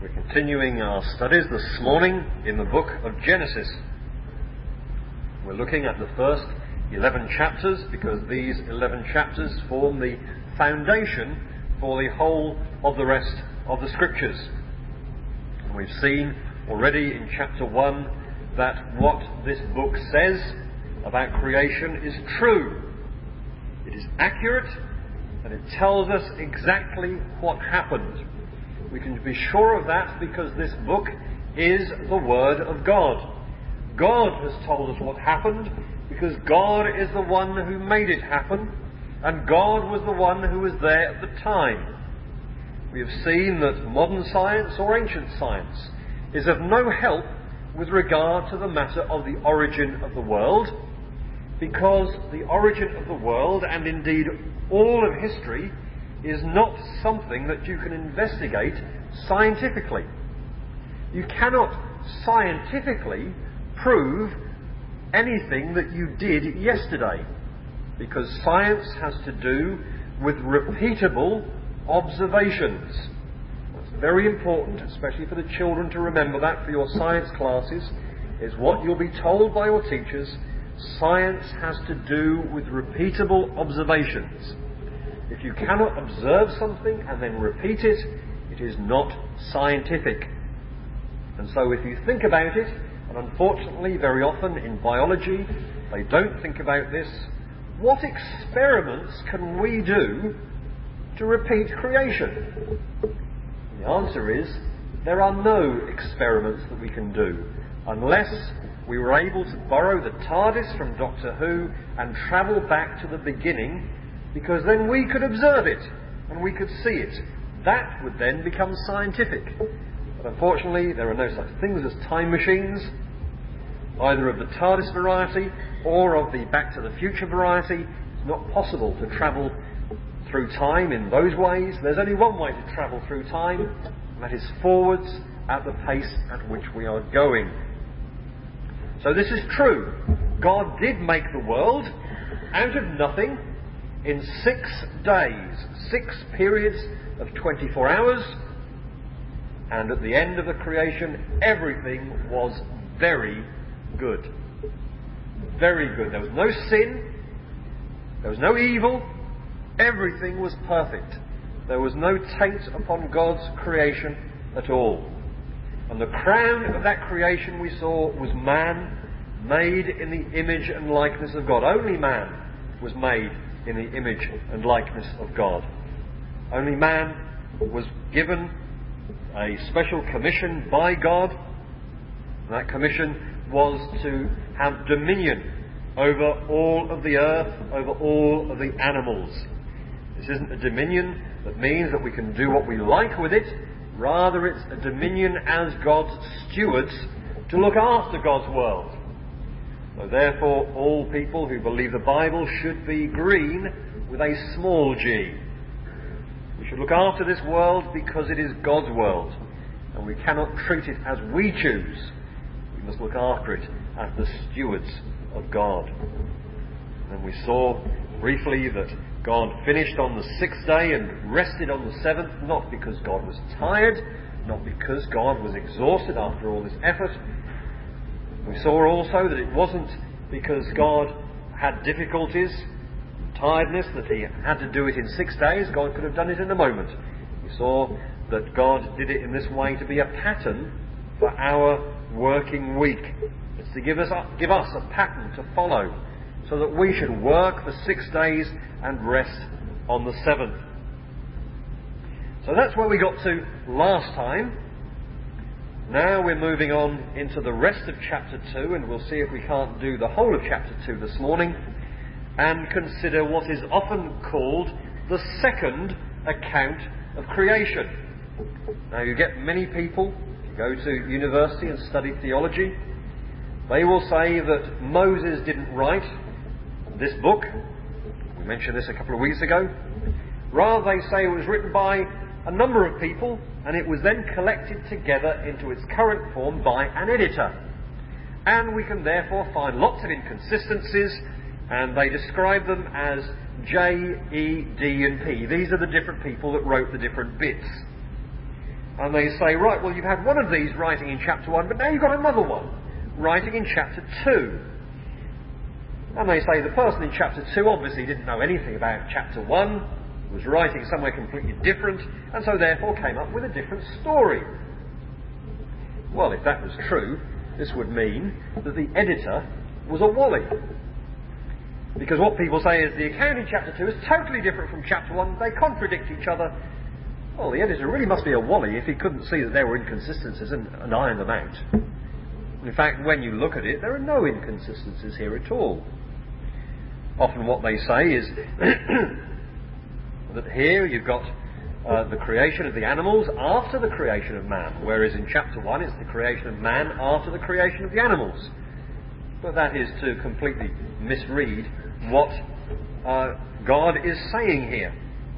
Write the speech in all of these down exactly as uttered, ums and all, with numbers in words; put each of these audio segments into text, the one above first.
We're continuing our studies this morning in the book of Genesis. We're looking at the first eleven chapters because these eleven chapters form the foundation for the whole of the rest of the Scriptures. And we've seen already in chapter one that what this book says about creation is true. It is accurate and it tells us exactly what happened. We can be sure of that because this book is the Word of God. God has told us what happened because God is the one who made it happen, and God was the one who was there at the time. We have seen that modern science or ancient science is of no help with regard to the matter of the origin of the world, because the origin of the world, and indeed all of history, is not something that you can investigate scientifically. You cannot scientifically prove anything that you did yesterday, because science has to do with repeatable observations. That's very important, especially for the children, to remember that for your science classes, is what you'll be told by your teachers. Science has to do with repeatable observations. If you cannot observe something and then repeat it, it is not scientific. And so if you think about it, and unfortunately very often in biology they don't think about this, what experiments can we do to repeat creation? And the answer is, there are no experiments that we can do unless we were able to borrow the TARDIS from Doctor Who and travel back to the beginning, because then we could observe it and we could see it. That would then become scientific. But unfortunately, there are no such things as time machines, either of the TARDIS variety or of the Back to the Future variety. It's not possible to travel through time in those ways. There's only one way to travel through time, and that is forwards at the pace at which we are going. So this is true. God did make the world out of nothing in six days, six periods of twenty-four hours, and at the end of the creation, everything was very good. Very good. There was no sin, there was no evil, everything was perfect. There was no taint upon God's creation at all. And the crown of that creation we saw was man, made in the image and likeness of God. Only man was made in the image and likeness of God. Only man was given a special commission by God. And that commission was to have dominion over all of the earth, over all of the animals. This isn't a dominion that means that we can do what we like with it. Rather, it's a dominion as God's stewards to look after God's world. So therefore, all people who believe the Bible should be green with a small g. We should look after this world because it is God's world, and we cannot treat it as we choose. We must look after it as the stewards of God. And we saw briefly that God finished on the sixth day and rested on the seventh, not because God was tired, not because God was exhausted after all this effort. We saw also that it wasn't because God had difficulties, tiredness, that he had to do it in six days. God could have done it in a moment. We saw that God did it in this way to be a pattern for our working week. It's to give us, give us a pattern to follow, so that we should work for six days and rest on the seventh. So that's where we got to last time. Now we're moving on into the rest of chapter two, and we'll see if we can't do the whole of chapter two this morning, and consider what is often called the second account of creation. Now you get many people, if you go to university and study theology, they will say that Moses didn't write this book. We mentioned this a couple of weeks ago. Rather, they say it was written by a number of people, and it was then collected together into its current form by an editor. And we can therefore find lots of inconsistencies, and they describe them as J, E, D and P. These are the different people that wrote the different bits. And they say, right, well, you've had one of these writing in chapter one, but now you've got another one writing in chapter two. And they say the person in chapter two obviously didn't know anything about chapter one, was writing somewhere completely different, and so therefore came up with a different story. Well, if that was true, this would mean that the editor was a wally. Because what people say is the account in chapter two is totally different from chapter one, they contradict each other. Well, the editor really must be a wally if he couldn't see that there were inconsistencies and, and iron them out. In fact, when you look at it, there are no inconsistencies here at all. Often what they say is that here you've got uh, the creation of the animals after the creation of man, whereas in chapter one it's the creation of man after the creation of the animals. But that is to completely misread what uh, God is saying here.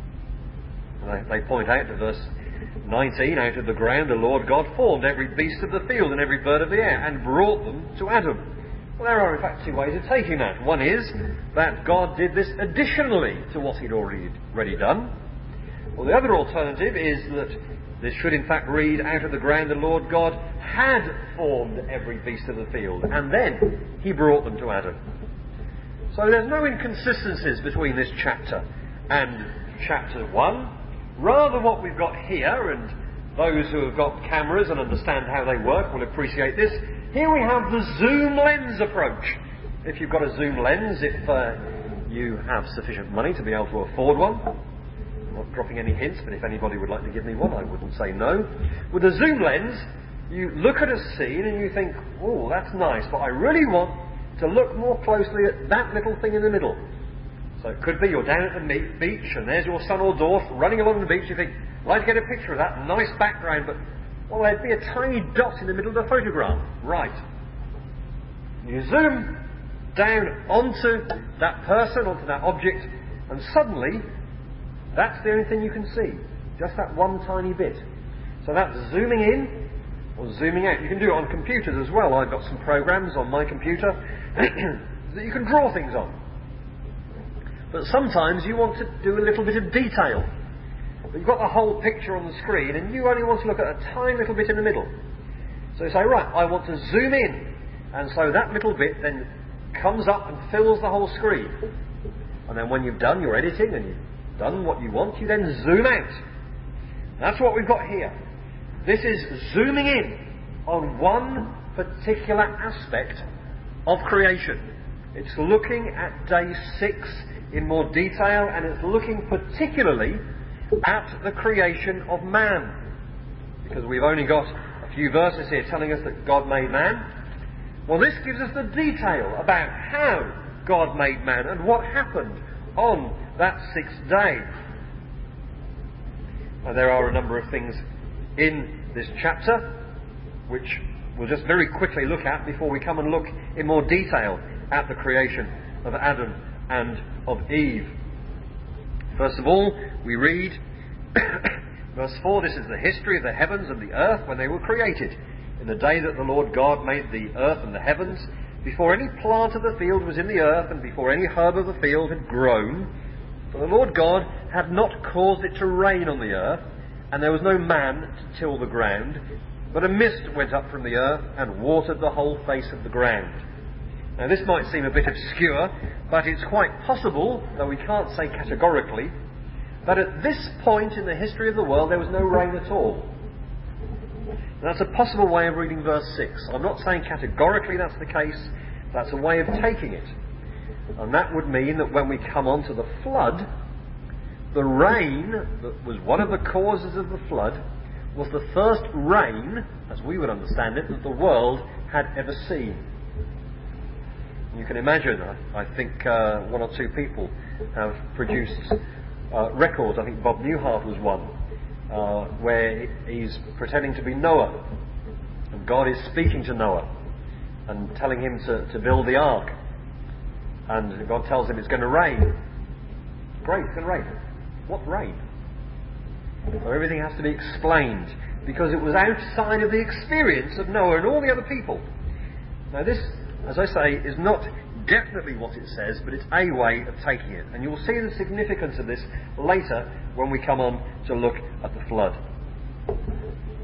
And they, they point out to verse nineteen, out of the ground the Lord God formed every beast of the field and every bird of the air and brought them to Adam. Well, there are in fact two ways of taking that. One is that God did this additionally to what he'd already, already done. Well, the other alternative is that this should in fact read, out of the ground the Lord God had formed every beast of the field, and then he brought them to Adam. So there's no inconsistencies between this chapter and chapter one. Rather what we've got here, and those who have got cameras and understand how they work will appreciate this, here we have the zoom lens approach. If you've got a zoom lens, if uh, you have sufficient money to be able to afford one, I'm not dropping any hints, but if anybody would like to give me one, I wouldn't say no. With a zoom lens, you look at a scene and you think, oh, that's nice, but I really want to look more closely at that little thing in the middle. So it could be you're down at the beach and there's your son or daughter running along the beach. You think, I'd like to get a picture of that, nice background, but well, there'd be a tiny dot in the middle of the photograph. Right. You zoom down onto that person, onto that object, and suddenly that's the only thing you can see. Just that one tiny bit. So that's zooming in or zooming out. You can do it on computers as well. I've got some programs on my computer that you can draw things on. But sometimes you want to do a little bit of detail. But you've got the whole picture on the screen and you only want to look at a tiny little bit in the middle. So you say, right, I want to zoom in. And so that little bit then comes up and fills the whole screen. And then when you've done your editing and you've done what you want, you then zoom out. That's what we've got here. This is zooming in on one particular aspect of creation. It's looking at day six in more detail, and it's looking particularly at the creation of man. Because we've only got a few verses here telling us that God made man. Well, this gives us the detail about how God made man and what happened on that sixth day. Now, there are a number of things in this chapter which we'll just very quickly look at before we come and look in more detail at the creation of Adam and of Eve. First of all, we read verse four, this is the history of the heavens and the earth when they were created, in the day that the Lord God made the earth and the heavens, before any plant of the field was in the earth, and before any herb of the field had grown. For the Lord God had not caused it to rain on the earth, and there was no man to till the ground, but a mist went up from the earth and watered the whole face of the ground. Now this might seem a bit obscure, but it's quite possible, though we can't say categorically, that at this point in the history of the world there was no rain at all. And that's a possible way of reading verse six. I'm not saying categorically that's the case, that's a way of taking it. And that would mean that when we come on to the flood, the rain that was one of the causes of the flood was the first rain, as we would understand it, that the world had ever seen. You can imagine, I think uh, one or two people have produced uh, records. I think Bob Newhart was one, uh, where he's pretending to be Noah. And God is speaking to Noah and telling him to, to build the ark. And God tells him it's going to rain. Great, it's going to rain. What rain? So everything has to be explained because it was outside of the experience of Noah and all the other people. Now this, as I say, is not definitely what it says, but it's a way of taking it. And you'll see the significance of this later when we come on to look at the flood.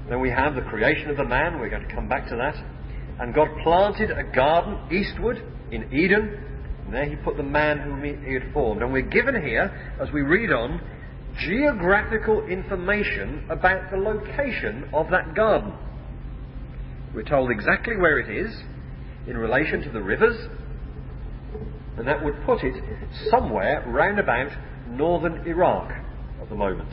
Then we have the creation of the man. We're going to come back to that. And God planted a garden eastward in Eden. And there he put the man whom he had formed. And we're given here, as we read on, geographical information about the location of that garden. We're told exactly where it is in relation to the rivers, and that would put it somewhere round about northern Iraq at the moment.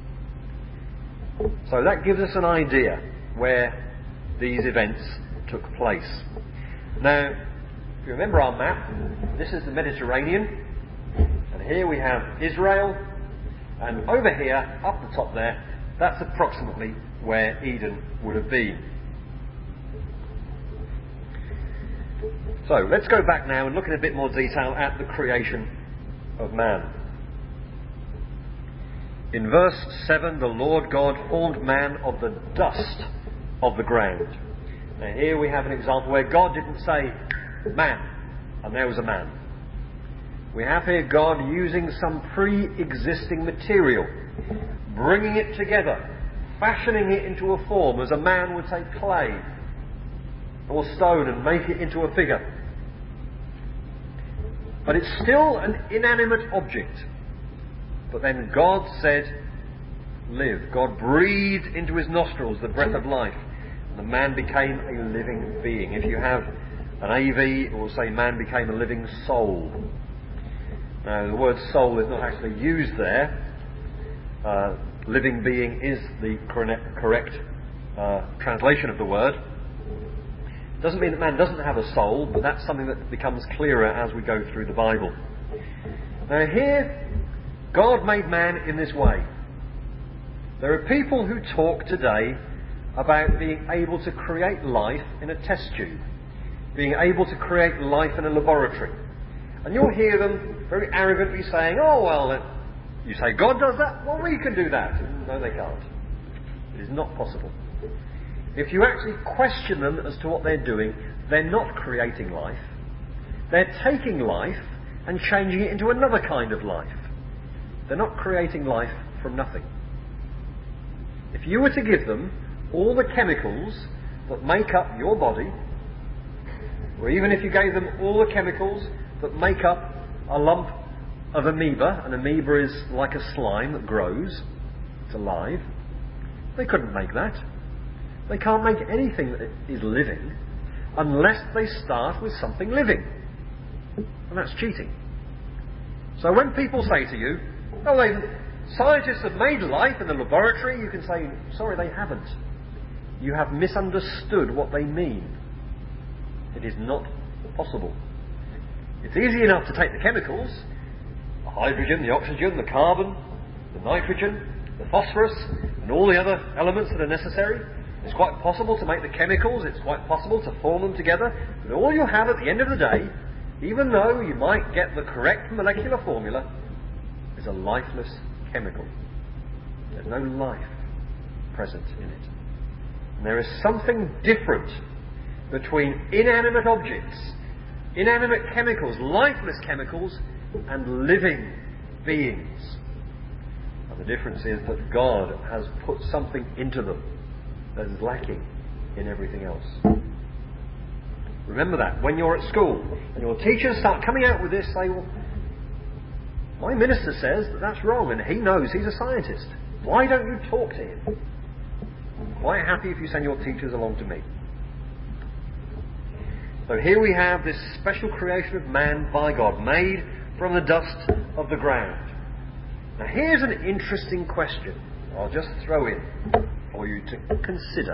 So that gives us an idea where these events took place. Now, if you remember our map, this is the Mediterranean, and here we have Israel, and over here, up the top there, that's approximately where Eden would have been. So, let's go back now and look in a bit more detail at the creation of man. In verse seven, the Lord God formed man of the dust of the ground. Now here we have an example where God didn't say, man, and there was a man. We have here God using some pre-existing material, bringing it together, fashioning it into a form as a man would take clay or stone and make it into a figure. But it's still an inanimate object. But then God said, live. God breathed into his nostrils the breath of life. And the man became a living being. If you have an A V, it will say man became a living soul. Now, the word soul is not actually used there. Uh, living being is the correct uh, translation of the word. It doesn't mean that man doesn't have a soul, but that's something that becomes clearer as we go through the Bible. Now here, God made man in this way. There are people who talk today about being able to create life in a test tube, being able to create life in a laboratory. And you'll hear them very arrogantly saying, oh, well, uh, you say God does that? Well, we can do that. No, they can't. It is not possible. If you actually question them as to what they're doing, they're not creating life. They're taking life and changing it into another kind of life. They're not creating life from nothing. If you were to give them all the chemicals that make up your body, or even if you gave them all the chemicals that make up a lump of amoeba, an amoeba is like a slime that grows, it's alive, they couldn't make that. They can't make anything that is living unless they start with something living. And that's cheating. So when people say to you, oh, they, scientists have made life in the laboratory, you can say, sorry, they haven't. You have misunderstood what they mean. It is not possible. It's easy enough to take the chemicals, the hydrogen, the oxygen, the carbon, the nitrogen, the phosphorus, and all the other elements that are necessary. It's quite possible to make the chemicals, it's quite possible to form them together, but all you have at the end of the day, even though you might get the correct molecular formula, is a lifeless chemical. There's no life present in it. And there is something different between inanimate objects, inanimate chemicals, lifeless chemicals, and living beings. And the difference is that God has put something into them that is lacking in everything else. Remember that. When you're at school and your teachers start coming out with this, say, well, my minister says that that's wrong and he knows he's a scientist. Why don't you talk to him? I'm quite happy if you send your teachers along to me. So here we have this special creation of man by God, made from the dust of the ground. Now here's an interesting question I'll just throw in for you to consider.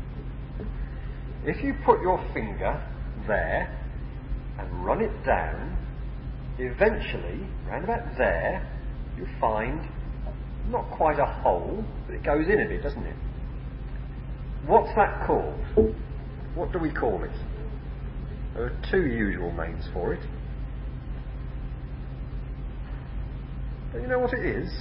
If you put your finger there and run it down, eventually, round about there, you find not quite a hole, but it goes in a bit, doesn't it? What's that called? What do we call it? There are two usual names for it. Do you know what it is?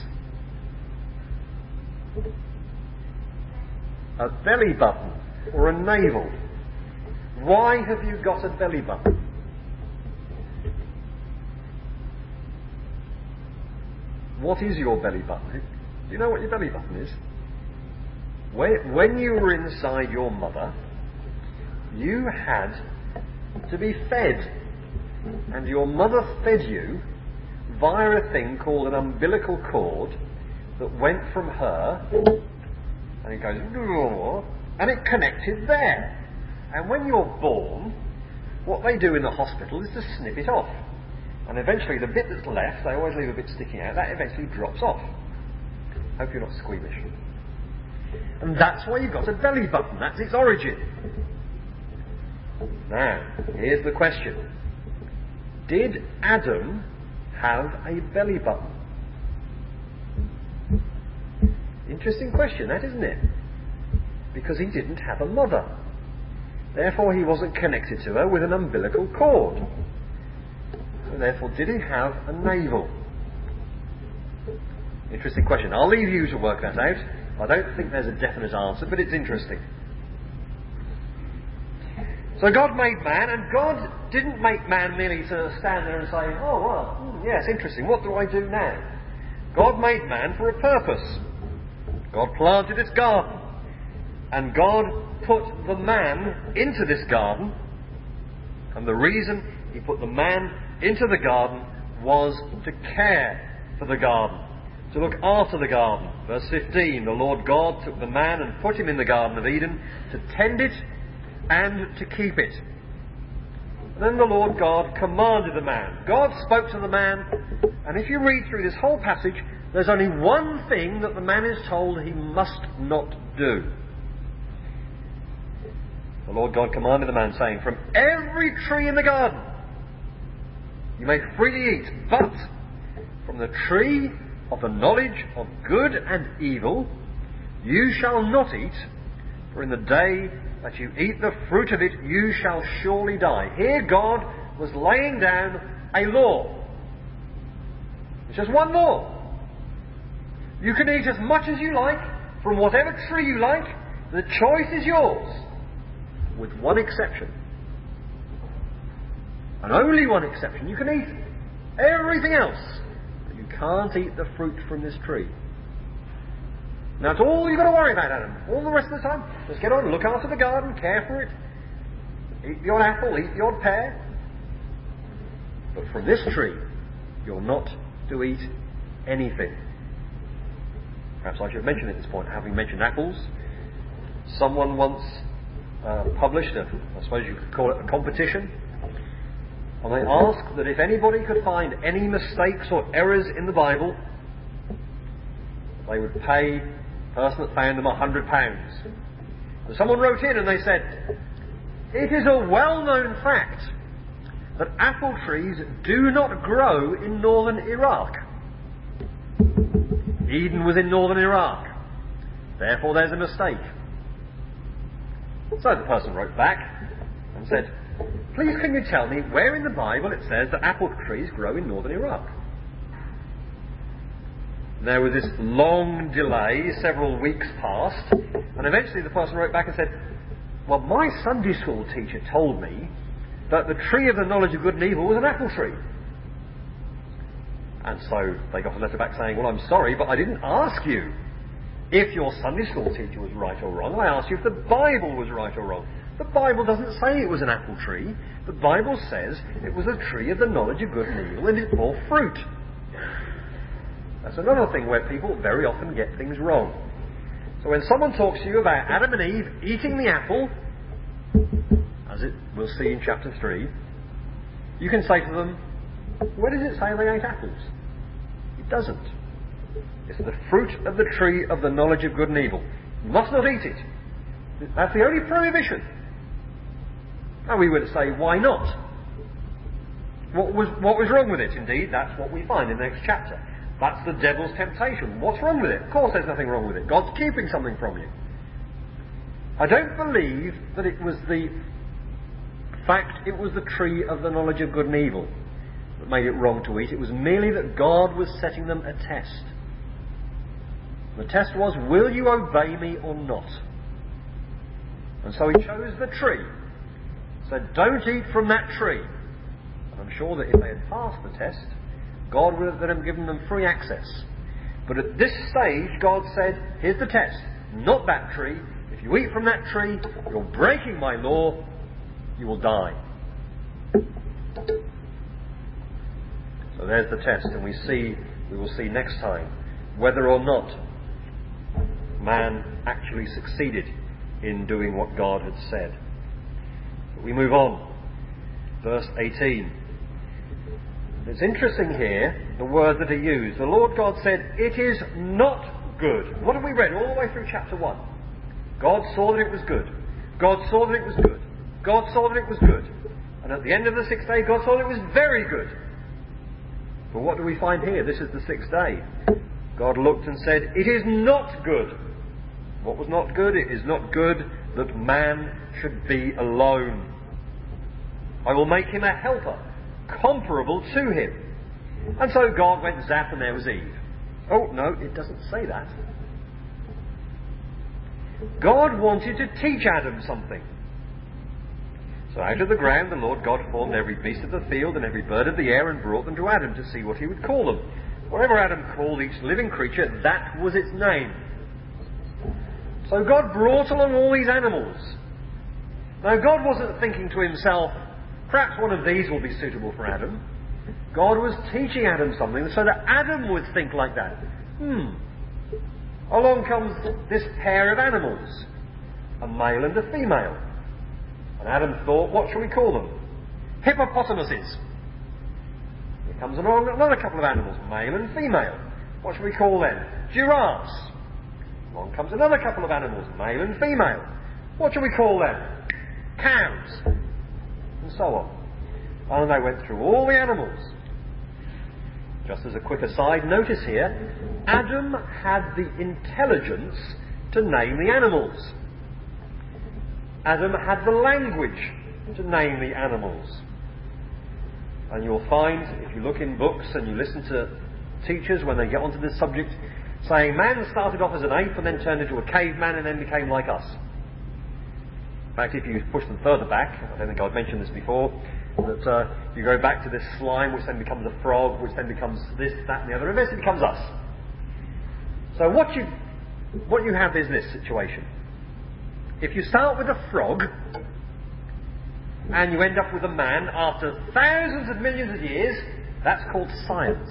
A belly button or a navel. Why have you got a belly button? What is your belly button? Do you know what your belly button is? When, when you were inside your mother, you had to be fed. And your mother fed you via a thing called an umbilical cord that went from her, and it goes, and it connected there. And when you're born, what they do in the hospital is to snip it off. And eventually the bit that's left, they always leave a bit sticking out, that eventually drops off. Hope you're not squeamish. And that's why you've got a belly button. That's its origin. Now, here's the question. Did Adam have a belly button? Interesting question, that, isn't it? Because he didn't have a mother. Therefore, he wasn't connected to her with an umbilical cord. So therefore, did he have a navel? Interesting question. I'll leave you to work that out. I don't think there's a definite answer, but it's interesting. So God made man, and God didn't make man merely to stand there and say, oh, well, hmm, yes, interesting, what do I do now? God made man for a purpose. God planted this garden, and God put the man into this garden, and the reason he put the man into the garden was to care for the garden, to look after the garden. Verse fifteen, the Lord God took the man and put him in the Garden of Eden to tend it and to keep it. And then the Lord God commanded the man. God spoke to the man, and if you read through this whole passage, there's only one thing that the man is told he must not do. The Lord God commanded the man, saying, from every tree in the garden you may freely eat, but from the tree of the knowledge of good and evil you shall not eat, for in the day that you eat the fruit of it, you shall surely die. Here God was laying down a law. It's just one law. You can eat as much as you like, from whatever tree you like. The choice is yours. With one exception. And only one exception. You can eat everything else, but you can't eat the fruit from this tree. Now, that's all you've got to worry about, Adam. All the rest of the time, just get on, look after the garden, care for it. Eat the odd apple, eat the odd pear. But from this tree, you're not to eat anything. Perhaps I should mention at this point, having mentioned apples, someone once uh, published a, I suppose you could call it a competition, and they asked that if anybody could find any mistakes or errors in the Bible, they would pay the person that found them a hundred pounds. And someone wrote in and they said, it is a well-known fact that apple trees do not grow in northern Iraq. Eden was in northern Iraq. Therefore there's a mistake. So the person wrote back and said, please can you tell me where in the Bible it says that apple trees grow in northern Iraq? There was this long delay, several weeks passed, and eventually the person wrote back and said, well, my Sunday school teacher told me that the tree of the knowledge of good and evil was an apple tree. And so they got a letter back saying, well, I'm sorry, but I didn't ask you if your Sunday school teacher was right or wrong. I asked you if the Bible was right or wrong. The Bible doesn't say it was an apple tree. The Bible says it was a tree of the knowledge of good and evil, and it bore fruit. That's another thing where people very often get things wrong. So when someone talks to you about Adam and Eve eating the apple, as it we'll see in chapter three, you can say to them, where does it say they ate apples? It doesn't. It's the fruit of the tree of the knowledge of good and evil. You must not eat it. That's the only prohibition. Now we would say, why not? What was, what was wrong with it? Indeed, that's what we find in the next chapter. That's the devil's temptation. What's wrong with it? Of course there's nothing wrong with it. God's keeping something from you. I don't believe that it was the fact it was the tree of the knowledge of good and evil that made it wrong to eat. It was merely that God was setting them a test. The test was, will you obey me or not? And so he chose the tree. Said, don't eat from that tree. And I'm sure that if they had passed the test, God would have given them free access. But at this stage, God said, here's the test. not that tree. If you eat from that tree, you're breaking my law, you will die. So there's the test, and we see, we will see next time whether or not man actually succeeded in doing what God had said. But we move on. Verse eighteen. It's interesting here, the word that he used. The Lord God said, "It is not good." What have we read all the way through chapter one? God saw that it was good. God saw that it was good. God saw that it was good. And at the end of the sixth day, God saw that it was very good. But what do we find here? This is the sixth day. God looked and said, "It is not good." What was not good? It is not good that man should be alone. I will make him a helper, comparable to him. And so God went zap and there was Eve. Oh, no, it doesn't say that. God wanted to teach Adam something. So out of the ground the Lord God formed every beast of the field and every bird of the air and brought them to Adam to see what he would call them. Whatever Adam called each living creature, that was its name. So God brought along all these animals. Now God wasn't thinking to himself, perhaps one of these will be suitable for Adam. God was teaching Adam something so that Adam would think like that. Hmm. Along comes this pair of animals, a male and a female. And Adam thought, what shall we call them? Hippopotamuses. Here comes along another couple of animals, male and female. What shall we call them? Giraffes. Along comes another couple of animals, male and female. What shall we call them? Cows. And so on. And they went through all the animals. Just as a quick aside, notice here, Adam had the intelligence to name the animals. Adam had the language to name the animals. And you'll find, if you look in books and you listen to teachers when they get onto this subject, saying man started off as an ape and then turned into a caveman and then became like us. In fact, if you push them further back, I don't think I've mentioned this before, that uh, you go back to this slime which then becomes a frog, which then becomes this, that and the other, and eventually becomes us. So what you, what you have is this situation. If you start with a frog, and you end up with a man after thousands of millions of years, that's called science.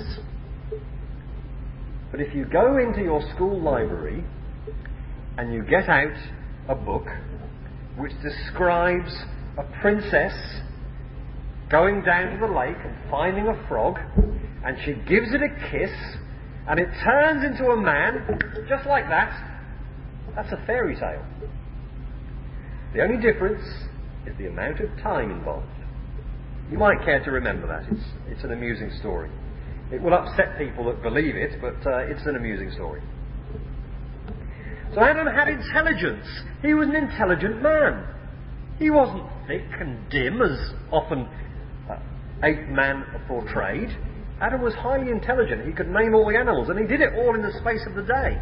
But if you go into your school library, and you get out a book which describes a princess going down to the lake and finding a frog, and she gives it a kiss, and it turns into a man, just like that, that's a fairy tale. The only difference is the amount of time involved. You might care to remember that. It's, it's an amusing story. It will upset people that believe it, but uh, it's an amusing story. So Adam had intelligence. He was an intelligent man. He wasn't thick and dim as often uh, ape man portrayed. Adam was highly intelligent. He could name all the animals, and he did it all in the space of the day.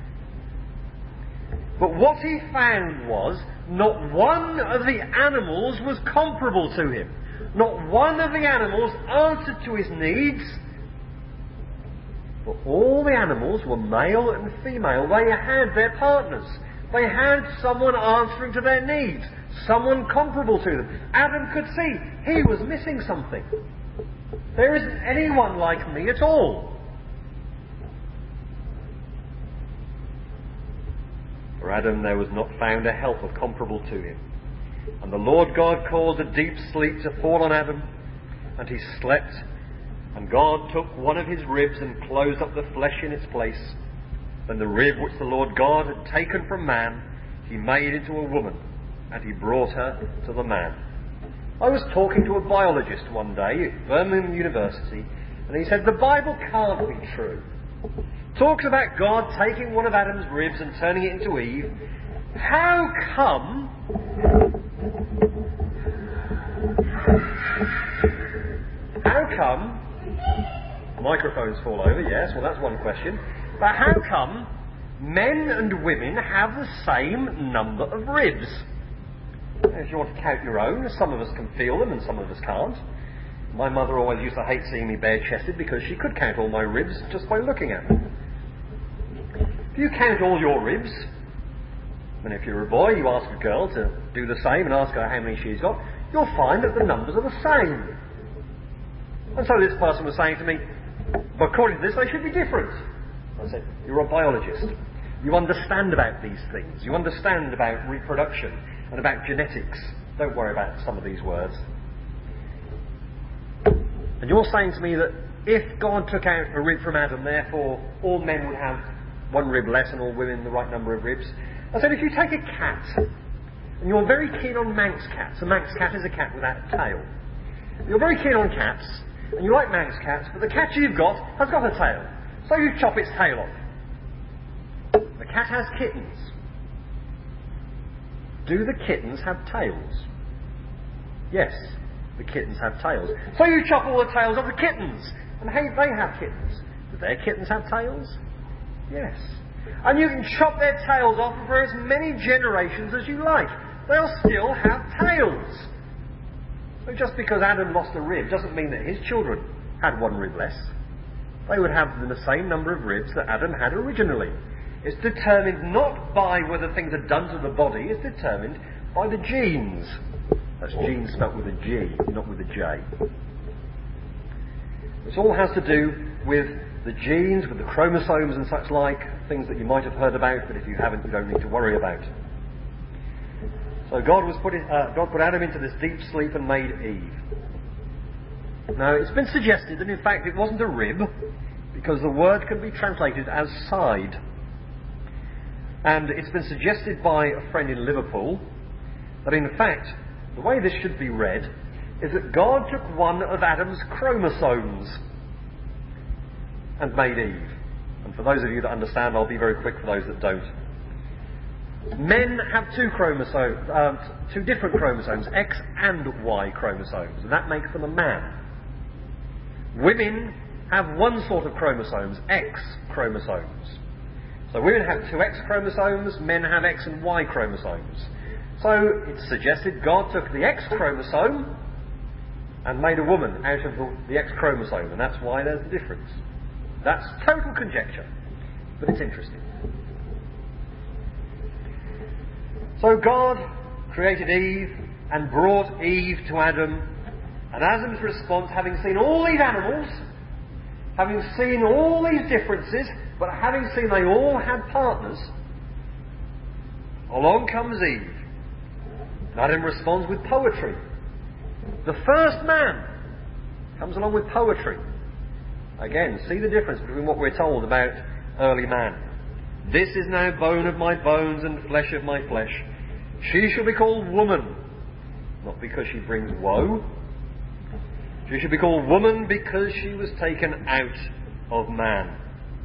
But what he found was, not one of the animals was comparable to him. Not one of the animals answered to his needs. But all the animals were male and female. They had their partners. They had someone answering to their needs. Someone comparable to them. Adam could see he was missing something. There isn't anyone like me at all. For Adam there was not found a helper comparable to him. And the Lord God caused a deep sleep to fall on Adam, and he slept. And God took one of his ribs and closed up the flesh in its place. Then the rib which the Lord God had taken from man, he made into a woman, and he brought her to the man. I was talking to a biologist one day at Birmingham University, and he said the Bible can't be true. Talks about God taking one of Adam's ribs and turning it into Eve. How come How come microphones fall over, yes, well that's one question. But how come men and women have the same number of ribs? If you want to count your own, some of us can feel them and some of us can't. My mother always used to hate seeing me bare-chested because she could count all my ribs just by looking at them. If you count all your ribs, And if you're a boy, you ask a girl to do the same and ask her how many she's got, you'll find that the numbers are the same. And so this person was saying to me, but according to this, they should be different. I said, you're a biologist. You understand about these things. You understand about reproduction and about genetics. Don't worry about some of these words. And you're saying to me that if God took out a rib from Adam, therefore all men would have one rib less and all women the right number of ribs. I said, if you take a cat, and you're very keen on Manx cats, a Manx cat is a cat without a tail. You're very keen on cats, and you like Manx cats, but the cat you've got has got a tail. So you chop its tail off. The cat has kittens. Do the kittens have tails? Yes, the kittens have tails. So you chop all the tails off the kittens. And hey, they have kittens. Do their kittens have tails? Yes. And you can chop their tails off for as many generations as you like. They'll still have tails. So just because Adam lost a rib doesn't mean that his children had one rib less. They would have the same number of ribs that Adam had originally. It's determined not by whether things are done to the body, it's determined by the genes. That's genes spelt with a G, not with a J. This all has to do with the genes, with the chromosomes and such like, things that you might have heard about, but if you haven't, you don't need to worry about. So God was put in, uh, God put Adam into this deep sleep and made Eve. Now, it's been suggested that in fact it wasn't a rib, because the word can be translated as side. And it's been suggested by a friend in Liverpool that in fact the way this should be read is that God took one of Adam's chromosomes and made Eve. And for those of you that understand, I'll be very quick for those that don't. Men have two chromosomes, um, two different chromosomes, X and Y chromosomes, and that makes them a man. Women have one sort of chromosomes, X chromosomes. So women have two X chromosomes, men have X and Y chromosomes. So it's suggested God took the X chromosome and made a woman out of the, the X chromosome, and that's why there's the difference. That's total conjecture, but it's interesting. So God created Eve and brought Eve to Adam, and Adam's response, having seen all these animals, having seen all these differences, but having seen they all had partners, along comes Eve. And Adam responds with poetry. The first man comes along with poetry. Again, see the difference between what we're told about early man. This is now bone of my bones and flesh of my flesh. She shall be called woman, not because she brings woe. She shall be called woman because she was taken out of man.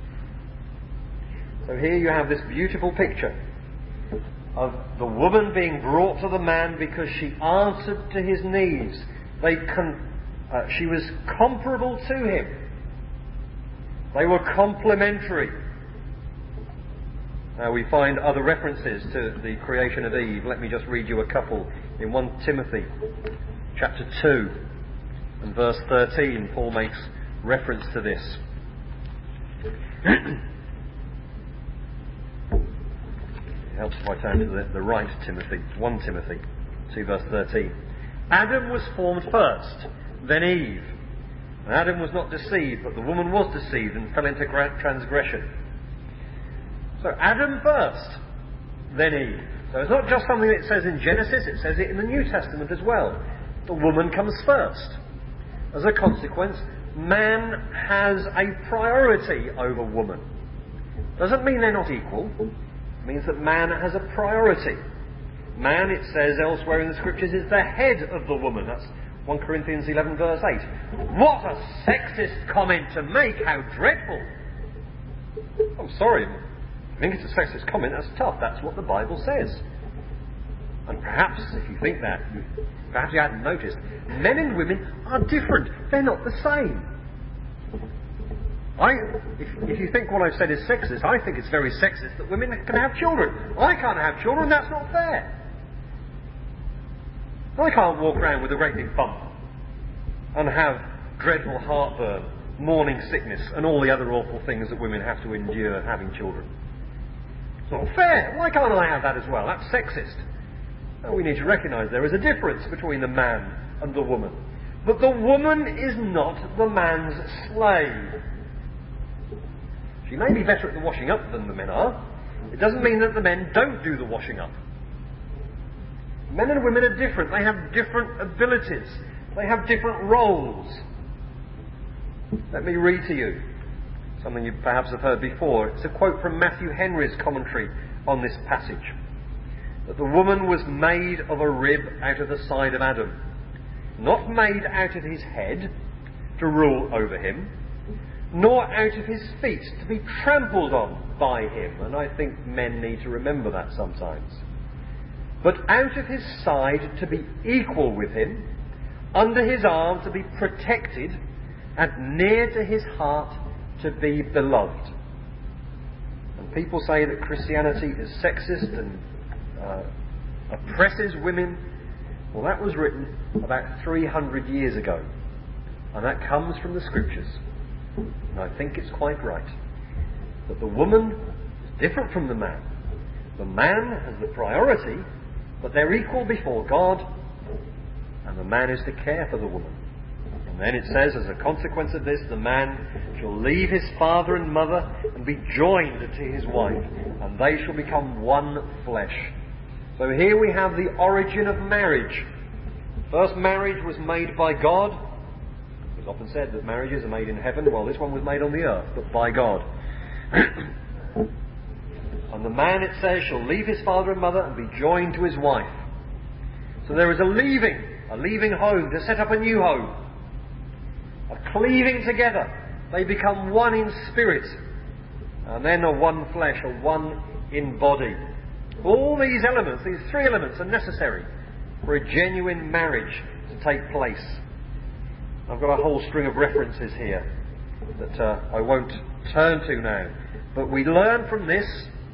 So here you have this beautiful picture of the woman being brought to the man because she answered to his needs. They con- uh, she was comparable to him. They were complementary. Now we find other references to the creation of Eve. Let me just read you a couple. In First Timothy chapter two and verse thirteen, Paul makes reference to this. It helps if I turn to the, the right Timothy, First Timothy two verse thirteen. Adam was formed first, then Eve. And Adam was not deceived, but the woman was deceived and fell into transgression. So Adam first, then Eve. So it's not just something that it says in Genesis, it says it in the New Testament as well. The woman comes first. As a consequence, man has a priority over woman. Doesn't mean they're not equal. It means that man has a priority. Man, it says elsewhere in the Scriptures, is the head of the woman. That's First Corinthians eleven verse eight. What a sexist comment to make! How dreadful! I'm sorry. I think it's a sexist comment. That's tough. That's what the Bible says. And perhaps, if you think that, perhaps you hadn't noticed, men and women are different. They're not the same. I, if, if you think what I've said is sexist, I think it's very sexist that women can have children. I can't have children. That's not fair. I can't walk around with a great big bump and have dreadful heartburn, morning sickness, and all the other awful things that women have to endure having children. It's not fair. Why can't I have that as well? That's sexist. No, we need to recognise there is a difference between the man and the woman. But the woman is not the man's slave. She may be better at the washing up than the men are. It doesn't mean that the men don't do the washing up. Men and women are different. They have different abilities. They have different roles. Let me read to you something you perhaps have heard before. It's a quote from Matthew Henry's commentary on this passage. That the woman was made of a rib out of the side of Adam, not made out of his head to rule over him, nor out of his feet to be trampled on by him. And I think men need to remember that sometimes. But out of his side to be equal with him, under his arm to be protected, and near to his heart to be beloved. And people say that Christianity is sexist and uh, oppresses women. Well, that was written about three hundred years ago. And that comes from the Scriptures. And I think it's quite right. That the woman is different from the man. The man has the priority, but they're equal before God, and the man is to care for the woman. And then it says, as a consequence of this, the man shall leave his father and mother and be joined to his wife, and they shall become one flesh. So here we have the origin of marriage. First marriage was made by God. It's often said that marriages are made in heaven. Well, this one was made on the earth, but by God. And the man, it says, shall leave his father and mother and be joined to his wife. So there is a leaving, a leaving home to set up a new home. A cleaving together. They become one in spirit. And then a one flesh, a one in body. All these elements, these three elements, are necessary for a genuine marriage to take place. I've got a whole string of references here that uh, I won't turn to now. But we learn from this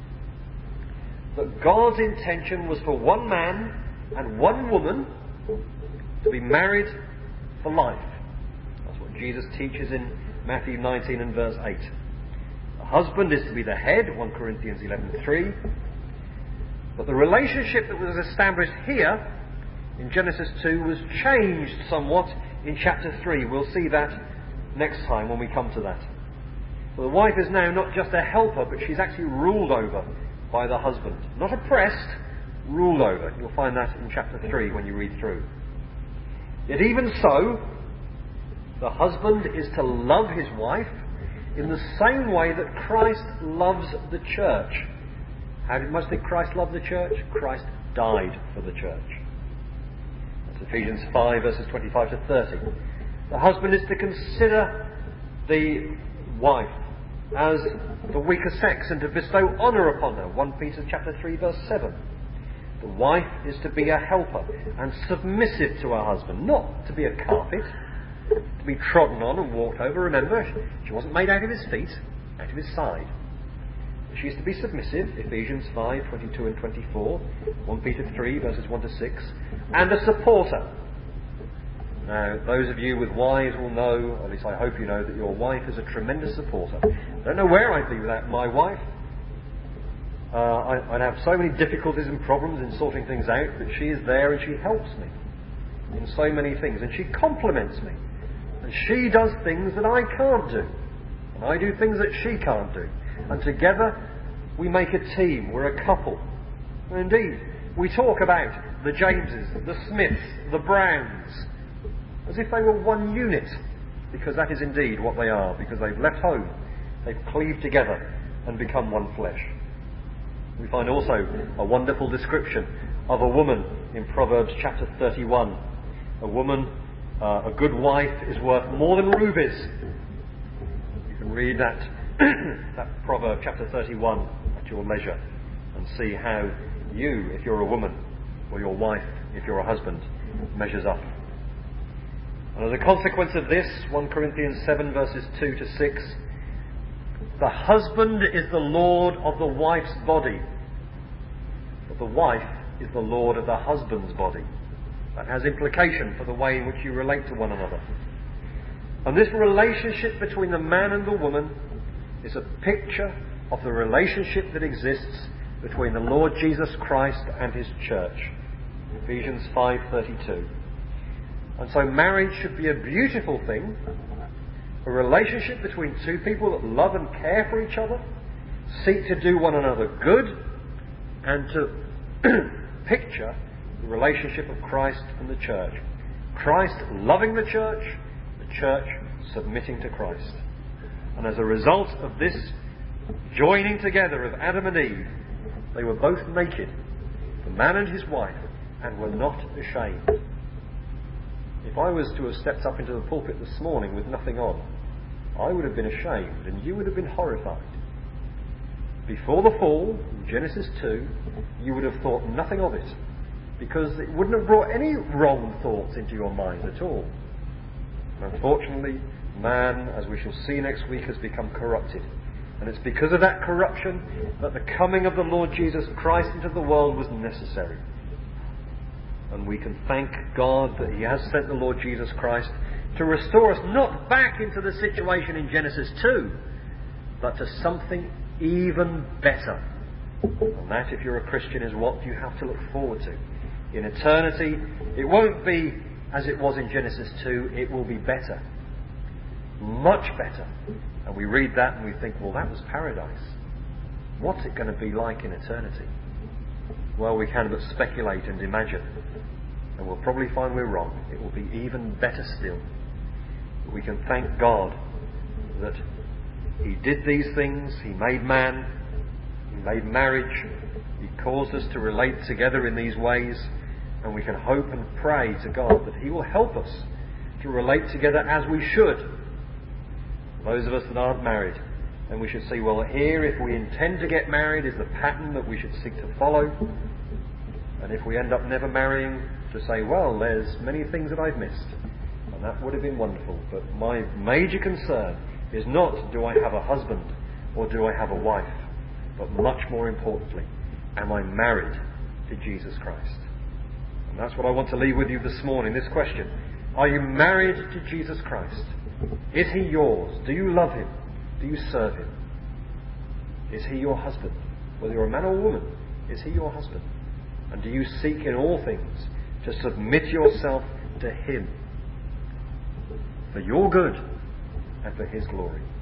that God's intention was for one man and one woman to be married for life. That's what Jesus teaches in Matthew nineteen and verse eight. The husband is to be the head, First Corinthians eleven three. But the relationship that was established here in Genesis two was changed somewhat in chapter three. We'll see that next time when we come to that. Well, the wife is now not just a helper, but she's actually ruled over by the husband. Not oppressed, ruled over. You'll find that in chapter three when you read through. Yet even so, the husband is to love his wife in the same way that Christ loves the church. How much did Christ love the church? Christ died for the church. That's Ephesians five verses twenty-five to thirty. The husband is to consider the wife as the weaker sex and to bestow honour upon her. First Peter chapter three verse seven. The wife is to be a helper and submissive to her husband, not to be a carpet, to be trodden on and walked over. Remember, she wasn't made out of his feet, out of his side. She is to be submissive, Ephesians five twenty-two and twenty-four, First Peter three verses one to six, and a supporter. Now, those of you with wives will know, or at least I hope you know, that your wife is a tremendous supporter. I don't know where I'd be without my wife. Uh, I, I'd have so many difficulties and problems in sorting things out, but she is there and she helps me in so many things, and she compliments me. And she does things that I can't do, and I do things that she can't do. And together we make a team, we're a couple. And indeed, we talk about the Jameses, the Smiths, the Browns, as if they were one unit, because that is indeed what they are, because they've left home, they've cleaved together and become one flesh. We find also a wonderful description of a woman in Proverbs chapter thirty-one. A woman, uh, a good wife is worth more than rubies. You can read that, that Proverb chapter thirty-one at your leisure and see how you, if you're a woman, or your wife, if you're a husband, measures up. And as a consequence of this, First Corinthians seven verses two to six, the husband is the Lord of the wife's body, but the wife is the Lord of the husband's body. That has implication for the way in which you relate to one another. And this relationship between the man and the woman is a picture of the relationship that exists between the Lord Jesus Christ and his church. Ephesians five thirty-two. And so marriage should be a beautiful thing, a relationship between two people that love and care for each other, seek to do one another good, and to picture the relationship of Christ and the church. Christ loving the church, the church submitting to Christ. And as a result of this joining together of Adam and Eve, they were both naked, the man and his wife, and were not ashamed. If I was to have stepped up into the pulpit this morning with nothing on, I would have been ashamed and you would have been horrified. Before the fall, in Genesis two, you would have thought nothing of it, because it wouldn't have brought any wrong thoughts into your mind at all. And unfortunately, man, as we shall see next week, has become corrupted. And it's because of that corruption that the coming of the Lord Jesus Christ into the world was necessary. And we can thank God that he has sent the Lord Jesus Christ to restore us not back into the situation in Genesis two, but to something even better. And that, if you're a Christian, is what you have to look forward to. In eternity, it won't be as it was in Genesis two, it will be better. Much better. And we read that and we think, well, that was paradise. What's it going to be like in eternity? Well, we can but speculate and imagine. And we'll probably find we're wrong. It will be even better still. But we can thank God that he did these things. He made man. He made marriage. He caused us to relate together in these ways. And we can hope and pray to God that he will help us to relate together as we should. Those of us that aren't married. And we should see, well, here, if we intend to get married, is the pattern that we should seek to follow. And if we end up never marrying, to say, well, there's many things that I've missed. And that would have been wonderful. But my major concern is not, do I have a husband or do I have a wife? But much more importantly, am I married to Jesus Christ? And that's what I want to leave with you this morning, this question. Are you married to Jesus Christ? Is he yours? Do you love him? Do you serve him? Is he your husband? Whether you're a man or a woman, is he your husband? And do you seek in all things to submit yourself to him for your good and for his glory?